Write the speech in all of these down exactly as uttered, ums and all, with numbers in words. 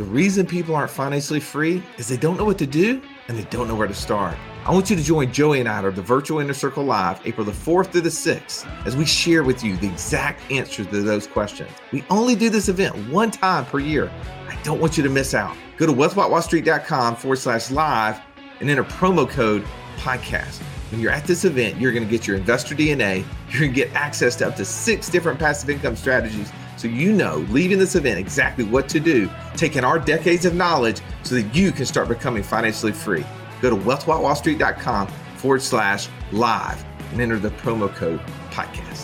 The reason people aren't financially free is they don't know what to do and they don't know where to start. I want you to join Joey and I at the Virtual Inner Circle Live, April the fourth through the sixth, as we share with you the exact answers to those questions. We only do this event one time per year. I don't want you to miss out. Go to wealthwithoutwallstreet.com forward slash live and enter promo code podcast. When you're at this event, you're going to get your investor D N A. You're going to get access to up to six different passive income strategies. So you know, leaving this event, exactly what to do, taking our decades of knowledge so that you can start becoming financially free. Go to wealthwithoutwallstreet.com forward slash live and enter the promo code podcast.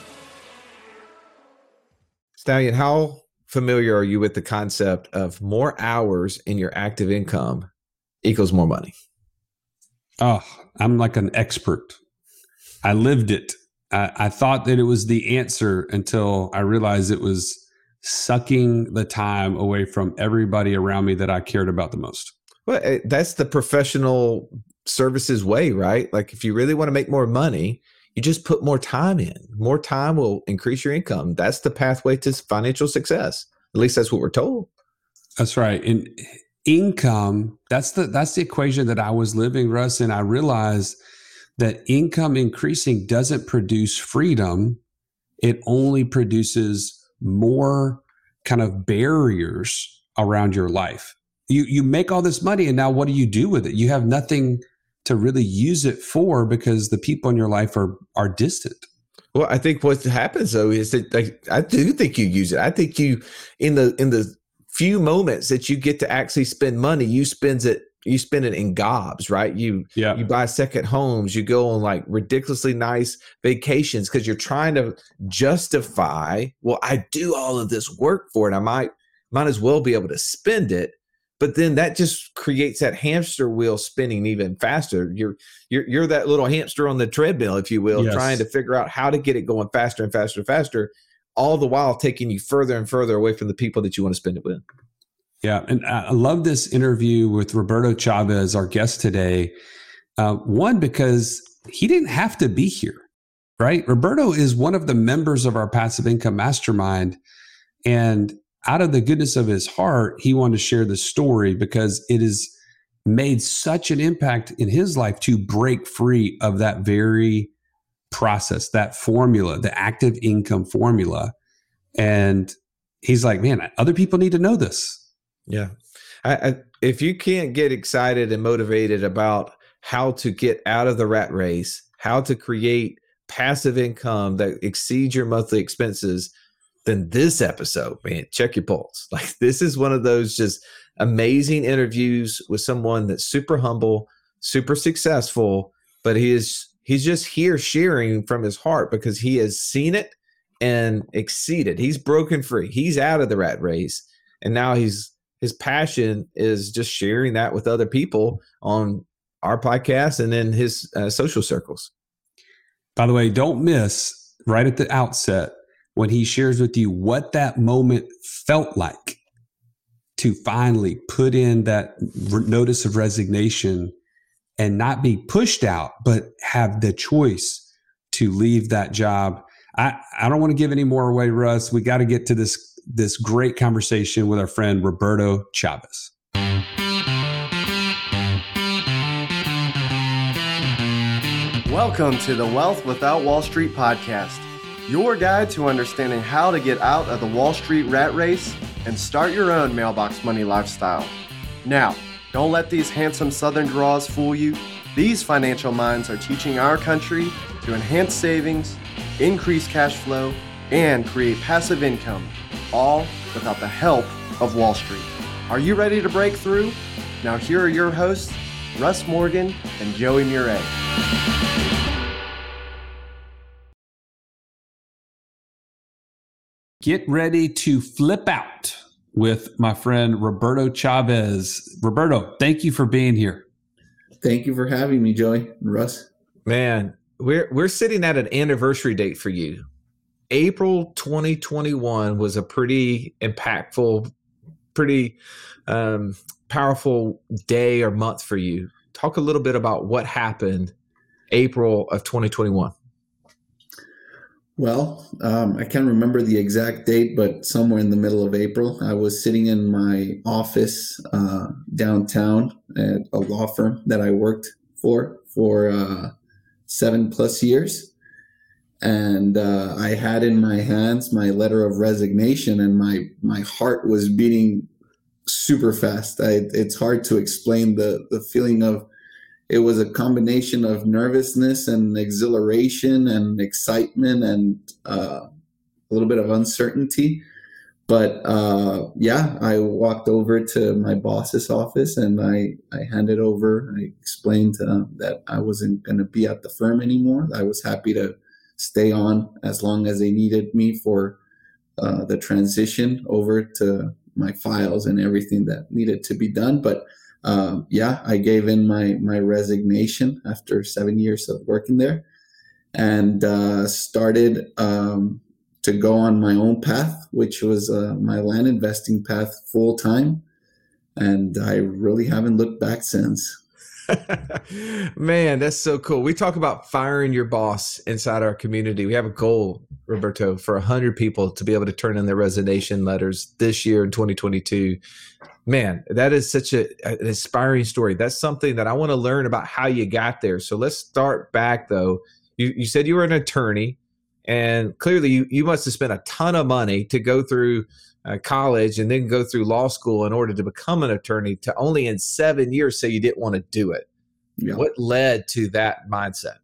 Stallion, how familiar are you with the concept of more hours in your active income equals more money? Oh, I'm like an expert. I lived it. I, I thought that it was the answer until I realized it was sucking the time away from everybody around me that I cared about the most. Well, that's the professional services way, right? Like if you really want to make more money, you just put more time in. More time will increase your income. That's the pathway to financial success. At least that's what we're told. That's right. And income, that's the that's the equation that I was living, Russ, and I realized that income increasing doesn't produce freedom. It only produces more kind of barriers around your life. You you make all this money, and now what do you do with it? You have nothing to really use it for because the people in your life are are distant. Well, I think what happens though is that like, I do think you use it. I think you in the in the few moments that you get to actually spend money, you spend it you spend it in gobs, right? You yeah. you buy second homes, you go on like ridiculously nice vacations because you're trying to justify, well, I do all of this work for it. I might might as well be able to spend it. But then that just creates that hamster wheel spinning even faster. You're you're you're that little hamster on the treadmill, if you will, yes. trying to figure out how to get it going faster and faster and faster, all the while taking you further and further away from the people that you want to spend it with. Yeah, and I love this interview with Roberto Chavez, our guest today. Uh, one, because he didn't have to be here, right? Roberto is one of the members of our Passive Income Mastermind, and out of the goodness of his heart, he wanted to share the story because it has made such an impact in his life to break free of that very process, that formula, the active income formula. And he's like, man, other people need to know this. Yeah. I, I, if you can't get excited and motivated about how to get out of the rat race, how to create passive income that exceeds your monthly expenses, then this episode, man, check your pulse. Like this is one of those just amazing interviews with someone that's super humble, super successful, but he is he's just here sharing from his heart because he has seen it and exceeded. He's broken free. He's out of the rat race, and now he's his passion is just sharing that with other people on our podcast and in his uh, social circles. By the way, don't miss right at the outset when he shares with you what that moment felt like to finally put in that re- notice of resignation and not be pushed out, but have the choice to leave that job. I, I don't want to give any more away, Russ. We got to get to this, this great conversation with our friend Roberto Chavez. Welcome to the Wealth Without Wall Street podcast, your guide to understanding how to get out of the Wall Street rat race and start your own mailbox money lifestyle. Now, don't let these handsome Southern draws fool you. These financial minds are teaching our country to enhance savings, increase cash flow, and create passive income, all without the help of Wall Street. Are you ready to break through? Now here are your hosts, Russ Morgan and Joey Murray. Get ready to flip out with my friend Roberto Chavez. Roberto, thank you for being here. Thank you for having me, Joey. Russ. Man, we're we're sitting at an anniversary date for you. April twenty twenty-one was a pretty impactful, pretty um, powerful day or month for you. Talk a little bit about what happened April of twenty twenty-one. Well, um, I can't remember the exact date, but somewhere in the middle of April, I was sitting in my office uh, downtown at a law firm that I worked for for uh, seven plus years. And uh, I had in my hands my letter of resignation, and my, my heart was beating super fast. I, it's hard to explain the, the feeling of. It was a combination of nervousness and exhilaration and excitement and uh, a little bit of uncertainty. But uh, yeah, I walked over to my boss's office and I, I handed over, I explained uh, that I wasn't going to be at the firm anymore. I was happy to stay on as long as they needed me for uh, the transition over to my files and everything that needed to be done. But Um, yeah, I gave in my, my resignation after seven years of working there and uh, started um, to go on my own path, which was uh, my land investing path full time. And I really haven't looked back since. Man, that's so cool. We talk about firing your boss inside our community. We have a goal, Roberto, for one hundred people to be able to turn in their resignation letters this year in twenty twenty-two. Man, that is such a, an inspiring story. That's something that I want to learn about how you got there. So let's start back, though. You, you said you were an attorney, and clearly you, you must have spent a ton of money to go through uh, college and then go through law school in order to become an attorney, to only in seven years say you didn't want to do it. Yeah. What led to that mindset?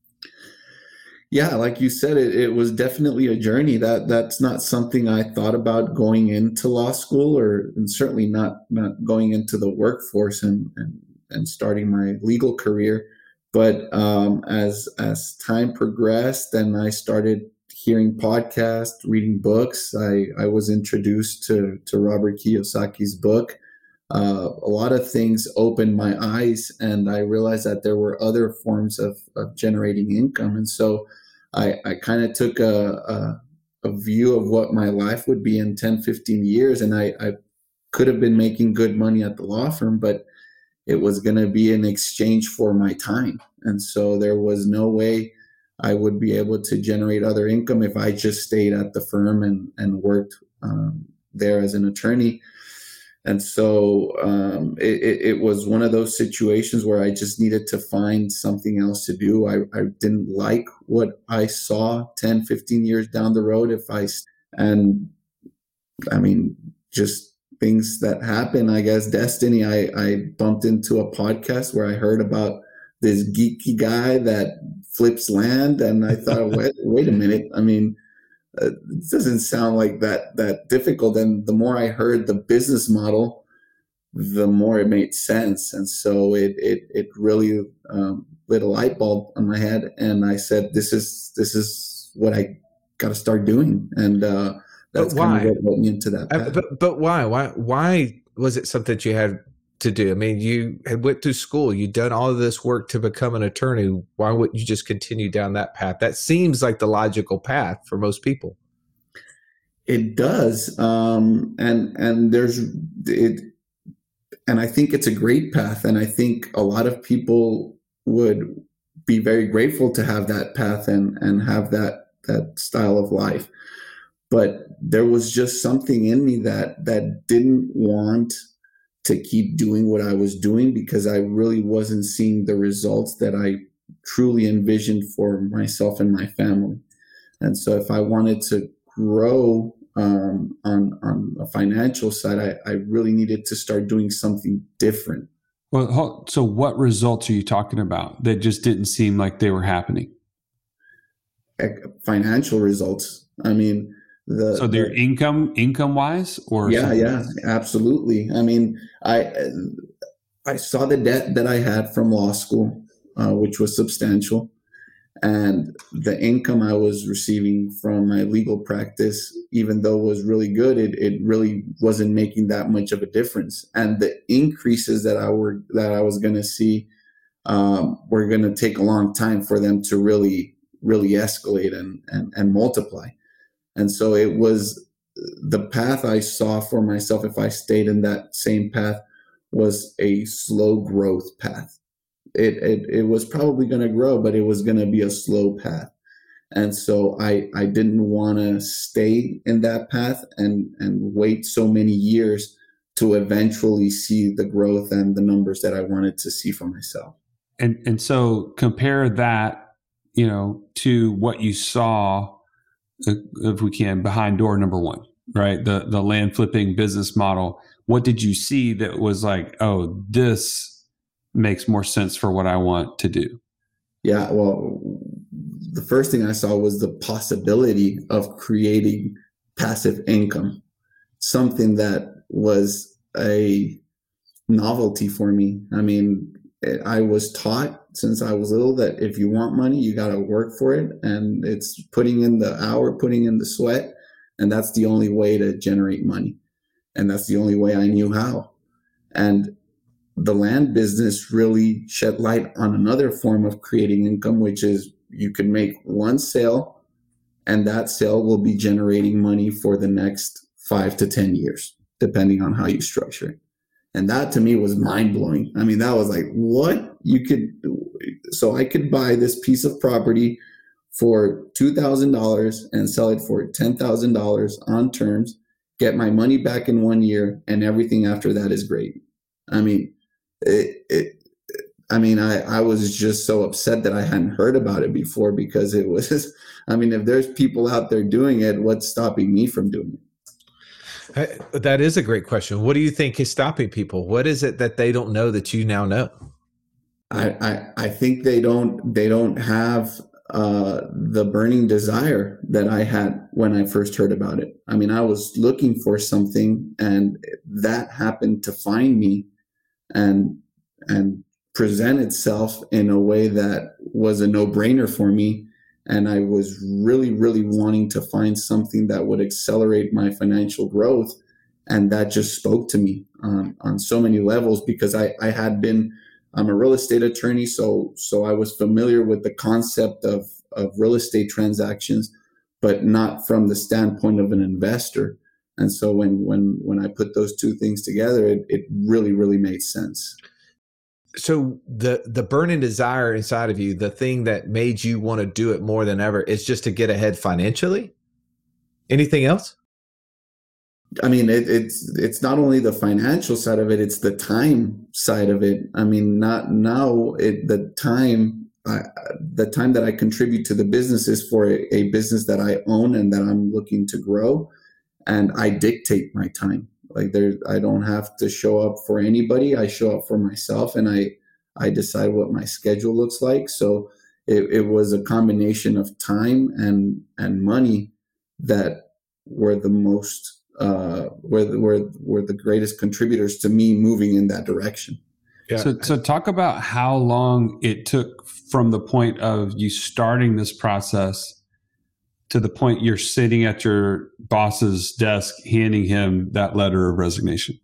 Yeah, like you said, it, it was definitely a journey. That that's not something I thought about going into law school, or and certainly not not going into the workforce and and, and starting my legal career. But um, as as time progressed and I started hearing podcasts, reading books, I, I was introduced to to Robert Kiyosaki's book. Uh, a lot of things opened my eyes, and I realized that there were other forms of, of generating income. And so I, I kind of took a, a, a view of what my life would be in ten, fifteen years. And I, I could have been making good money at the law firm, but it was going to be in exchange for my time. And so there was no way I would be able to generate other income if I just stayed at the firm and, and worked um, there as an attorney. And so um, it, it was one of those situations where I just needed to find something else to do. I, I didn't like what I saw ten, fifteen years down the road. If I, and I mean, just things that happen, I guess, destiny. I, I bumped into a podcast where I heard about this geeky guy that flips land. And I thought, wait, wait a minute. I mean, Uh, it doesn't sound like that that difficult. And the more I heard the business model, the more it made sense. And so it it it really um, lit a light bulb on my head. And I said, "This is this is what I got to start doing." And uh, that's kind of what led me into that path. Uh, but but why why why was it something that you had to do? I mean, you had went through school, you'd done all of this work to become an attorney. Why wouldn't you just continue down that path? That seems like the logical path for most people. It does. Um, and, and there's it, and I think it's a great path. And I think a lot of people would be very grateful to have that path and, and have that, that style of life. But there was just something in me that, that didn't want to keep doing what I was doing, because I really wasn't seeing the results that I truly envisioned for myself and my family. And so if I wanted to grow um, on, on a financial side, I, I really needed to start doing something different. Well, so what results are you talking about that just didn't seem like they were happening? Financial results. I mean, The, so their the, income, income wise, or yeah, something? yeah, absolutely. I mean, I I saw the debt that I had from law school, uh, which was substantial, and the income I was receiving from my legal practice, even though it was really good, it it really wasn't making that much of a difference. And the increases that I were that I was going to see um, were going to take a long time for them to really really escalate and and, and multiply. And so it was the path I saw for myself. If I stayed in that same path, was a slow growth path. It it, it was probably going to grow, but it was going to be a slow path. And so I, I didn't want to stay in that path and, and wait so many years to eventually see the growth and the numbers that I wanted to see for myself. And and so compare that, you know, to what you saw, if we can, behind door number one, right? The the land flipping business model. What did you see that was like, oh, this makes more sense for what I want to do? Yeah, well, the first thing I saw was the possibility of creating passive income, something that was a novelty for me. I mean, I was taught since I was little that if you want money, you got to work for it. And it's putting in the hour, putting in the sweat. And that's the only way to generate money. And that's the only way I knew how. And the land business really shed light on another form of creating income, which is you can make one sale and that sale will be generating money for the next five to ten years, depending on how you structure it. And that to me was mind blowing. I mean, that was like, what you could, so I could buy this piece of property for two thousand dollars and sell it for ten thousand dollars on terms, get my money back in one year, and everything after that is great. I mean, it, it I mean, I, I was just so upset that I hadn't heard about it before, because it was, I mean, if there's people out there doing it, what's stopping me from doing it? That is a great question. What do you think is stopping people? What is it that they don't know that you now know? I, I, I think they don't, they don't have uh, the burning desire that I had when I first heard about it. I mean, I was looking for something, and that happened to find me and, and present itself in a way that was a no-brainer for me. And I was really, really wanting to find something that would accelerate my financial growth. And that just spoke to me um, on so many levels, because I, I had been, I'm a real estate attorney. So, so I was familiar with the concept of, of real estate transactions, but not from the standpoint of an investor. And so when, when, when I put those two things together, it, it really, really made sense. So the the burning desire inside of you, the thing that made you want to do it more than ever, is just to get ahead financially? Anything else? I mean, it, it's it's not only the financial side of it; it's the time side of it. I mean, not now. It, the time, I, the time that I contribute to the business is for a, a business that I own and that I'm looking to grow, and I dictate my time. Like there, I don't have to show up for anybody. I show up for myself, and I, I decide what my schedule looks like. So it, it was a combination of time and and money that were the most, uh, were the, were were the greatest contributors to me moving in that direction. Yeah. So, so talk about how long it took from the point of you starting this process to the point you're sitting at your boss's desk handing him that letter of resignation.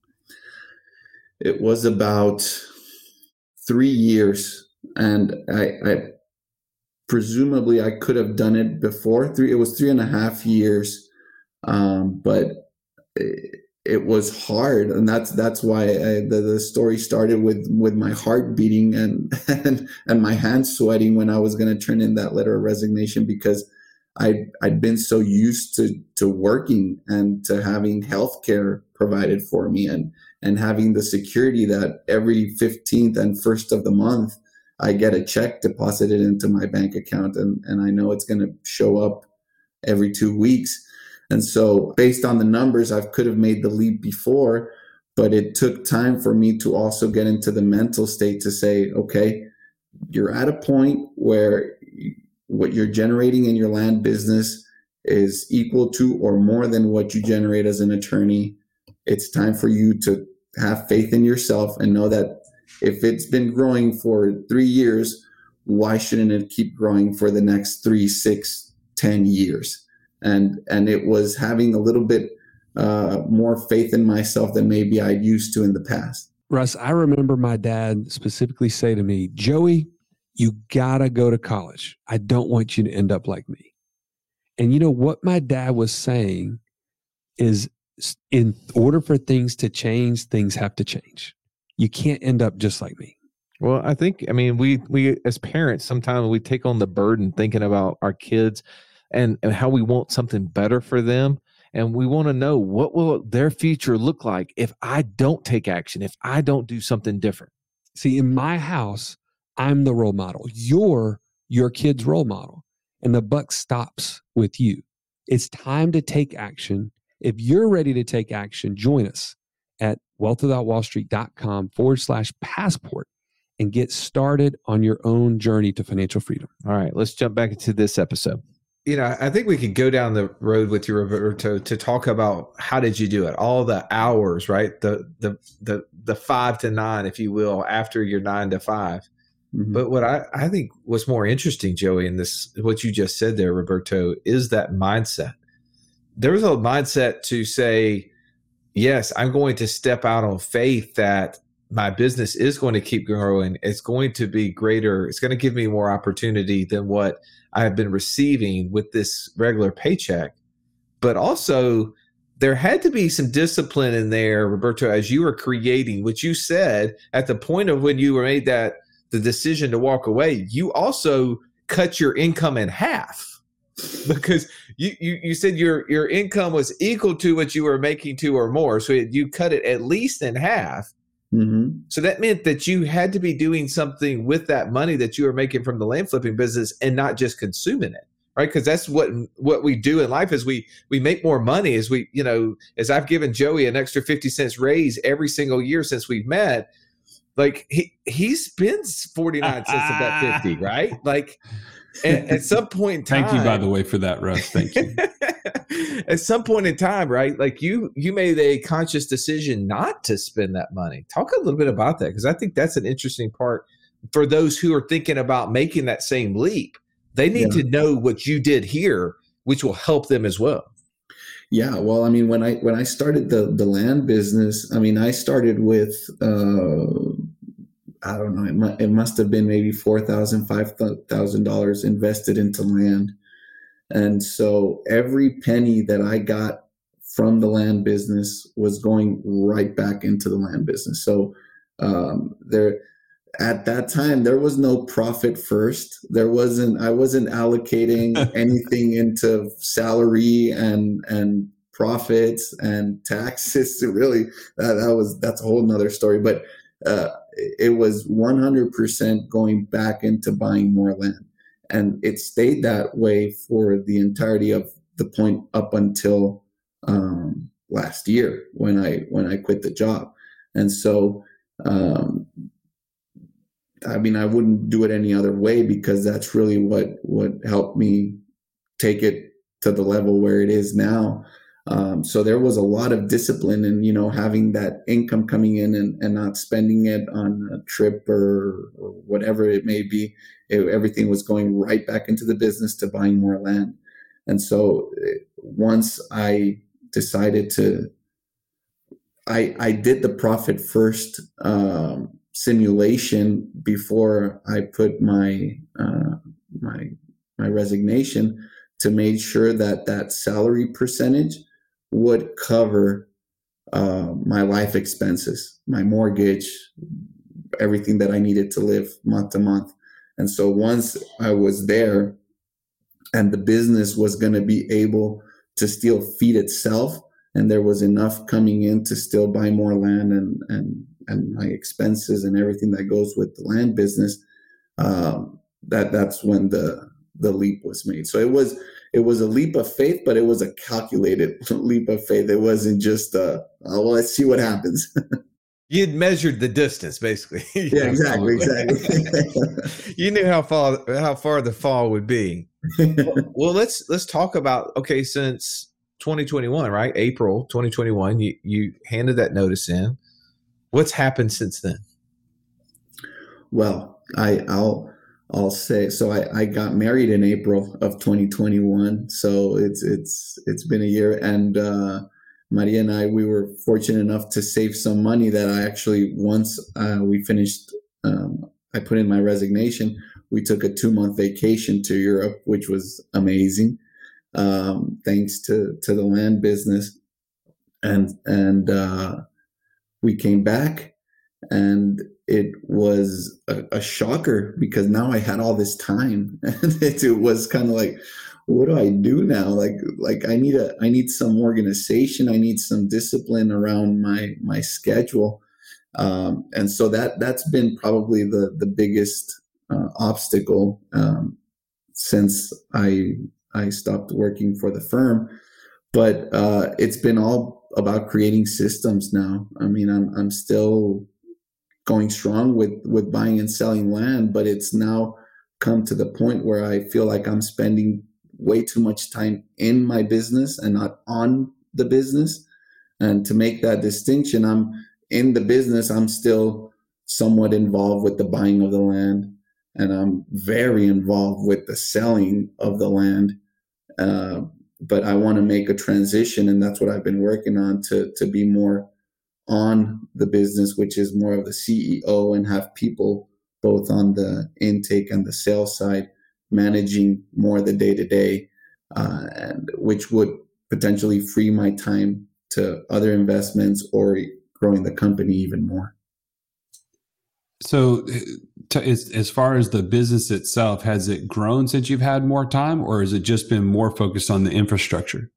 It was about three years, and I, I presumably I could have done it before. Three, it was three and a half years, um, but it, it was hard, and that's that's why I, the the story started with with my heart beating and and and my hands sweating when I was going to turn in that letter of resignation, because I, I'd been so used to, to working and to having healthcare provided for me, and, and having the security that every fifteenth and first of the month, I get a check deposited into my bank account, and, and I know it's going to show up every two weeks. And so based on the numbers, I could have made the leap before, but it took time for me to also get into the mental state to say, okay, you're at a point where what you're generating in your land business is equal to or more than what you generate as an attorney. It's time for you to have faith in yourself and know that if it's been growing for three years, why shouldn't it keep growing for the next three, six, ten years? And and it was having a little bit uh, more faith in myself than maybe I used to in the past. Russ, I remember my dad specifically say to me, Joey, you gotta go to college. I don't want you to end up like me. And you know what my dad was saying is, in order for things to change, things have to change. You can't end up just like me. Well, I think, I mean, we, we, as parents, sometimes we take on the burden thinking about our kids and, and how we want something better for them. And we want to know, what will their future look like if I don't take action, if I don't do something different? See, in my house, I'm the role model. You're your kid's role model. And the buck stops with you. It's time to take action. If you're ready to take action, join us at wealthwithoutwallstreet.com forward slash passport and get started on your own journey to financial freedom. All right, let's jump back into this episode. You know, I think we could go down the road with you, Roberto, to talk about how did you do it? All the hours, right? The the the the five to nine, if you will, after your nine to five. Mm-hmm. But what I, I think was more interesting, Joey, in this, what you just said there, Roberto, is that mindset. There was a mindset to say, yes, I'm going to step out on faith that my business is going to keep growing. It's going to be greater. It's going to give me more opportunity than what I have been receiving with this regular paycheck. But also, there had to be some discipline in there, Roberto, as you were creating, which you said at the point of when you were made that the decision to walk away, you also cut your income in half, because you, you, you said your, your income was equal to what you were making to or more. So you cut it at least in half. Mm-hmm. So that meant that you had to be doing something with that money that you were making from the land flipping business and not just consuming it, right? Because that's what what we do in life is we we make more money as we, you know, as I've given Joey an extra fifty cents raise every single year since we've met. Like he he spends forty-nine cents of that fifty, right? Like at, at some point in time. Thank you, by the way, for that, Russ. Thank you. At some point in time, right? Like you you made a conscious decision not to spend that money. Talk a little bit about that, because I think that's an interesting part for those who are thinking about making that same leap. They need yeah. to know what you did here, which will help them as well. Yeah, well, I mean, when I when I started the the land business, I mean, I started with uh, I don't know, it, mu- it must have been maybe four thousand, five thousand dollars invested into land, and so every penny that I got from the land business was going right back into the land business. So um, there, at that time, there was no profit first. There wasn't. I wasn't allocating anything into salary and and profits and taxes. Really, that, that was that's a whole nother story. But uh, it was one hundred percent going back into buying more land, and it stayed that way for the entirety of the point up until um, last year when I when I quit the job, and so. Um, I mean, I wouldn't do it any other way, because that's really what, what helped me take it to the level where it is now. Um, so there was a lot of discipline in, you know, having that income coming in and, and not spending it on a trip or, or whatever it may be. It, everything was going right back into the business to buying more land. And so once I decided to, I, I did the profit first, um, simulation before I put my uh, my my resignation, to make sure that that salary percentage would cover uh, my life expenses, my mortgage, everything that I needed to live month to month. And so once I was there, and the business was going to be able to still feed itself, and there was enough coming in to still buy more land and and and my expenses and everything that goes with the land business, um, that that's when the the leap was made. So it was it was a leap of faith, but it was a calculated leap of faith. It wasn't just uh, oh, well, let's see what happens. You'd measured the distance, basically. Yeah, exactly, exactly. You knew how far how far the fall would be. Well, well, let's let's talk about, okay, since twenty twenty-one, right? April twenty twenty-one, you you handed that notice in. What's happened since then? Well, I, I'll I'll say so. I, I got married in April of twenty twenty-one, so it's it's it's been a year. And uh, Maria and I, we were fortunate enough to save some money that I actually, once uh, we finished, um, I put in my resignation. We took a two month vacation to Europe, which was amazing, um, thanks to to the land business, and and. Uh, We came back, and it was a, a shocker because now I had all this time, and it, it was kind of like, what do I do now? Like, like I need a, I need some organization. I need some discipline around my, my schedule. Um, and so that, that's been probably the, the biggest uh, obstacle um, since I, I stopped working for the firm. But uh, it's been all about creating systems now. I mean, I'm, I'm still going strong with, with buying and selling land, but it's now come to the point where I feel like I'm spending way too much time in my business and not on the business. And to make that distinction, I'm in the business, I'm still somewhat involved with the buying of the land, and I'm very involved with the selling of the land. Uh, but I want to make a transition, and that's what I've been working on, to, to be more on the business, which is more of the C E O, and have people both on the intake and the sales side managing more the day-to-day, uh, and which would potentially free my time to other investments or growing the company even more. So to, as, as far as the business itself, has it grown since you've had more time, or has it just been more focused on the infrastructure?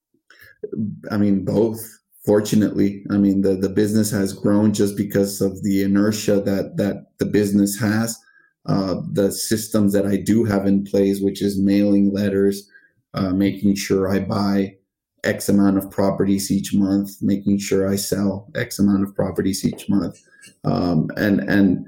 I mean, both. Fortunately, I mean, the, the business has grown just because of the inertia that, that the business has. Uh, the systems that I do have in place, which is mailing letters, uh, making sure I buy X amount of properties each month, making sure I sell X amount of properties each month. Um, and, and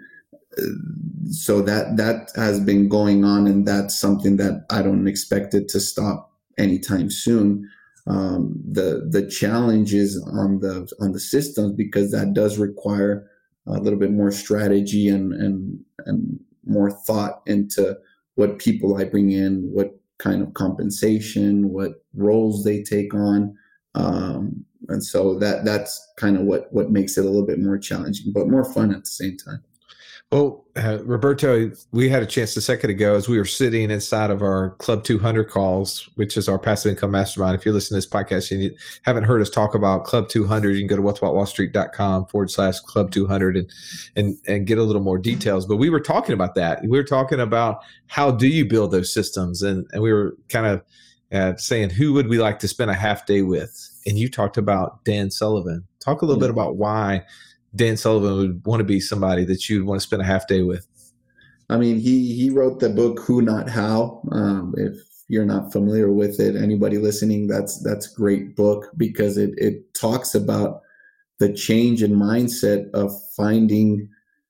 so that, that has been going on, and that's something that I don't expect it to stop anytime soon. Um, the, the challenge is on the, on the systems, because that does require a little bit more strategy and, and, and more thought into what people I bring in, what kind of compensation, what roles they take on. Um, and so that, that's kind of what, what makes it a little bit more challenging, but more fun at the same time. Well, uh, Roberto, we had a chance a second ago as we were sitting inside of our Club two hundred calls, which is our passive income mastermind. If you're listening to this podcast and you haven't heard us talk about Club two hundred, you can go to what's what wall street dot com forward slash Club two hundred and, and, and get a little more details. But we were talking about that. We were talking about how do you build those systems? And, and we were kind of uh, saying, who would we like to spend a half day with? And you talked about Dan Sullivan. Talk a little yeah. bit about why Dan Sullivan would want to be somebody that you'd want to spend a half day with. I mean, he, he wrote the book, Who Not How. Um, if you're not familiar with it, anybody listening, that's, that's a great book, because it, it talks about the change in mindset of finding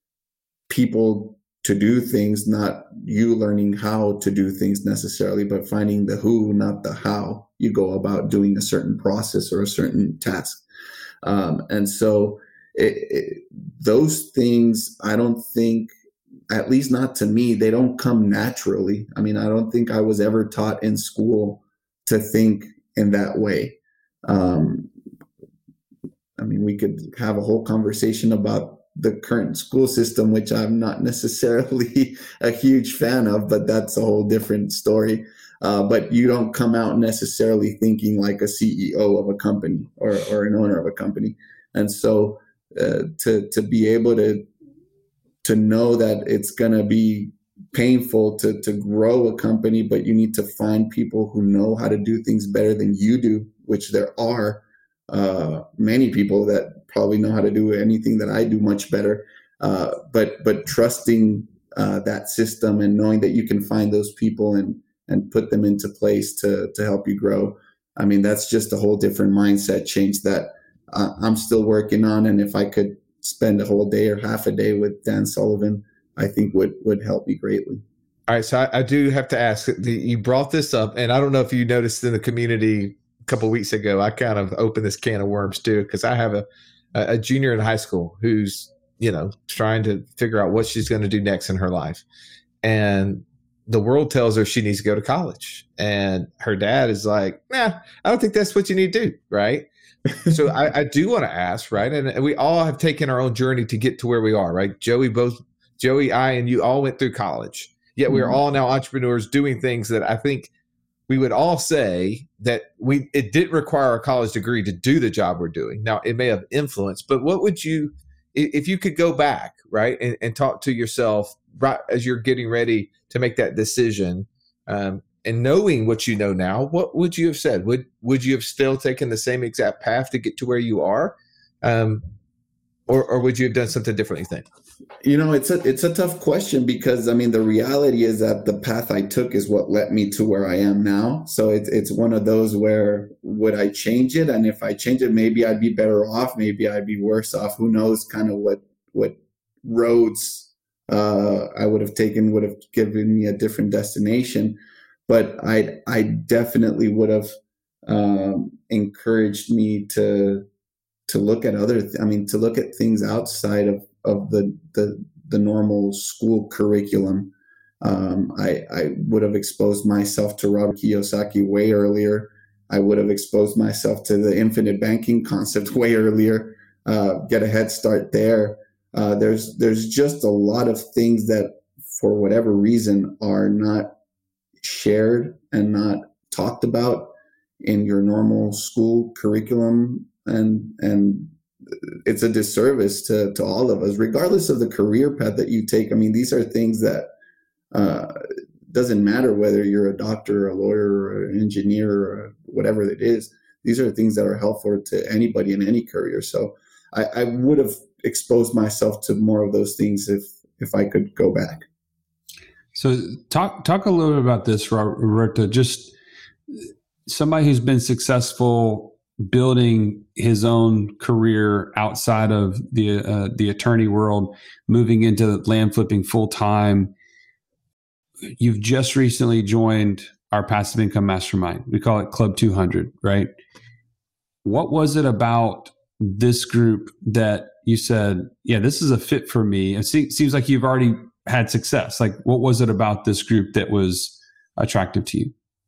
people to do things, not you learning how to do things necessarily, but finding the who, not the how you go about doing a certain process or a certain task. Um, and so It, it, those things, I don't think, at least not to me, they don't come naturally. I mean, I don't think I was ever taught in school to think in that way. Um, I mean, we could have a whole conversation about the current school system, which I'm not necessarily a huge fan of, but that's a whole different story. Uh, but you don't come out necessarily thinking like a C E O of a company or, or an owner of a company. And so Uh, to to be able to to know that it's going to be painful to to grow a company, but you need to find people who know how to do things better than you do, which there are uh, many people that probably know how to do anything that I do much better. Uh, but but trusting uh, that system and knowing that you can find those people and and put them into place to to help you grow. I mean, that's just a whole different mindset change that Uh, I'm still working on, and if I could spend a whole day or half a day with Dan Sullivan, I think would would help me greatly. All right, so I, I do have to ask. You brought this up, and I don't know if you noticed in the community a couple of weeks ago, I kind of opened this can of worms too, because I have a a junior in high school who's you know trying to figure out what she's going to do next in her life, and the world tells her she needs to go to college, and her dad is like, "Nah, I don't think that's what you need to do," right? So I, I do want to ask, right? And, and we all have taken our own journey to get to where we are, right? Joey, both Joey, I, and you all went through college. Yet we're all now entrepreneurs doing things that I think we would all say that we it didn't require a college degree to do the job we're doing. Now, it may have influenced, but what would you if you could go back, right, and, and talk to yourself right as you're getting ready to make that decision, um, and knowing what you know now, what would you have said? Would would you have still taken the same exact path to get to where you are, um, or or would you have done something different, you think? You know, it's a it's a tough question because, I mean, the reality is that the path I took is what led me to where I am now. So it's it's one of those where, would I change it? And if I change it, maybe I'd be better off. Maybe I'd be worse off. Who knows kind of what what roads uh, I would have taken would have given me a different destination. But I I definitely would have um, encouraged me to to look at other, th- I mean, to look at things outside of of the the, the normal school curriculum. Um, I, I would have exposed myself to Robert Kiyosaki way earlier. I would have exposed myself to the infinite banking concept way earlier, uh, get a head start there. Uh, there's there's just a lot of things that, for whatever reason, are not shared and not talked about in your normal school curriculum. And and it's a disservice to, to all of us, regardless of the career path that you take. I mean, these are things that uh, doesn't matter whether you're a doctor, or a lawyer, or an engineer, or whatever it is. These are things that are helpful to anybody in any career. So I, I would have exposed myself to more of those things if if I could go back. So talk talk a little bit about this, Roberto. Just somebody who's been successful building his own career outside of the uh, the attorney world, moving into land flipping full time. You've just recently joined our passive income mastermind. We call it Club two hundred, right? What was it about this group that you said, yeah, this is a fit for me? It se- seems like you've already had success. Like, what was it about this group that was attractive to you?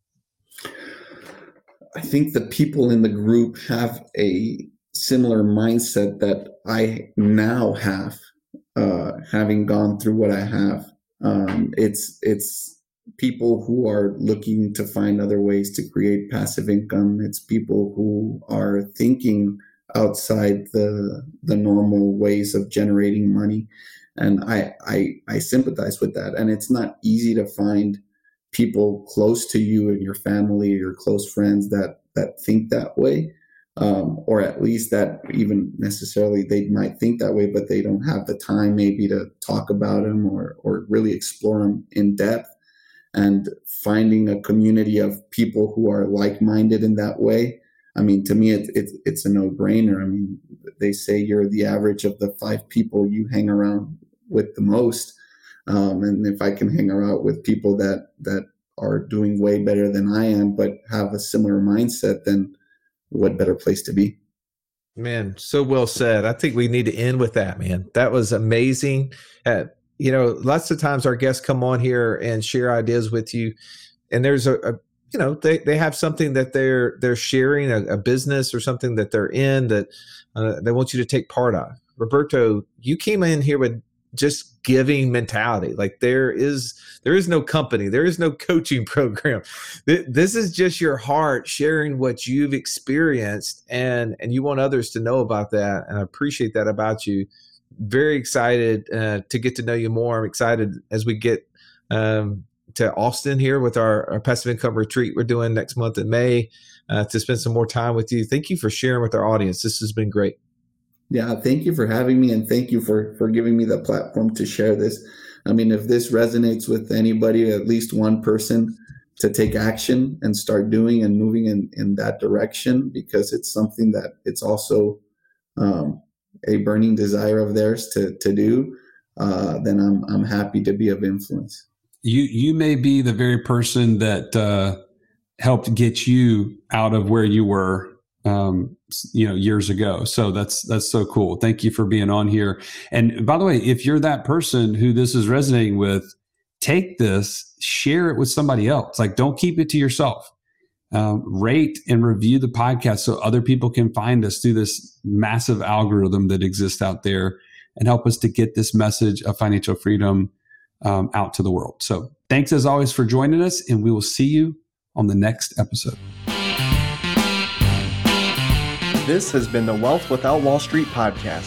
I think the people in the group have a similar mindset that I now have, uh, having gone through what I have. Um, it's it's people who are looking to find other ways to create passive income. It's people who are thinking outside the the normal ways of generating money, and I I, I sympathize with that. And it's not easy to find people close to you and your family, your close friends that that think that way, um, or at least that even necessarily they might think that way, but they don't have the time maybe to talk about them or or really explore them in depth. And finding a community of people who are like-minded in that way, I mean, to me, it, it, it's a no-brainer. I mean, they say you're the average of the five people you hang around with the most. Um, and if I can hang around with people that that are doing way better than I am, but have a similar mindset, then what better place to be? Man, so well said. I think we need to end with that, man. That was amazing. Uh, you know, lots of times our guests come on here and share ideas with you, and there's a, a you know, they, they have something that they're they're sharing, a, a business or something that they're in that uh, they want you to take part of. Roberto, you came in here with just giving mentality. Like there is there is no company, there is no coaching program. This is just your heart sharing what you've experienced, and and you want others to know about that. And I appreciate that about you. Very excited uh, to get to know you more. I'm excited as we get um, to Austin here with our, our passive income retreat we're doing next month in May, uh, to spend some more time with you. Thank you for sharing with our audience. This has been great. Yeah, thank you for having me, and thank you for, for giving me the platform to share this. I mean, if this resonates with anybody, at least one person, to take action and start doing and moving in, in that direction, because it's something that it's also um, a burning desire of theirs to to do, uh, then I'm I'm happy to be of influence. You you may be the very person that uh, helped get you out of where you were, um, you know, years ago. So that's, that's so cool. Thank you for being on here. And by the way, if you're that person who this is resonating with, take this, share it with somebody else. Like, don't keep it to yourself. Um, rate and review the podcast so other people can find us through this massive algorithm that exists out there, and help us to get this message of financial freedom um, out to the world. So thanks as always for joining us, and we will see you on the next episode. This has been the Wealth Without Wall Street podcast.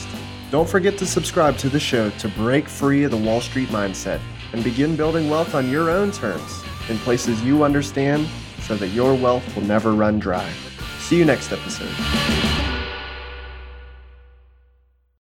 Don't forget to subscribe to the show to break free of the Wall Street mindset and begin building wealth on your own terms in places you understand so that your wealth will never run dry. See you next episode.